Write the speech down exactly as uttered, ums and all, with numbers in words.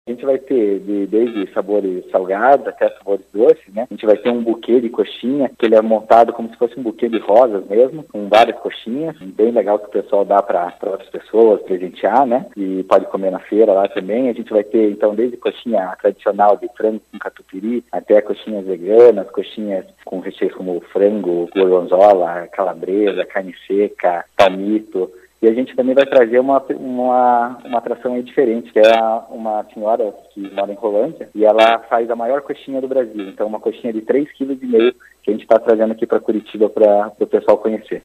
A gente vai ter de, desde sabores salgados até sabores doces, né? A gente vai ter um buquê de coxinha, que ele é montado como se fosse um buquê de rosas mesmo, com várias coxinhas, bem legal que o pessoal dá para outras pessoas presentear, né? E pode comer na feira lá também. A gente vai ter, então, desde coxinha tradicional de frango com catupiry, até coxinhas veganas, coxinhas com recheios como frango, gorgonzola, calabresa, carne seca, palmito. E a gente também vai trazer uma, uma, uma atração aí diferente, que é uma senhora que mora em Rolândia, e ela faz a maior coxinha do Brasil. Então, uma coxinha de três vírgula cinco quilos que a gente está trazendo aqui para Curitiba para o pessoal conhecer.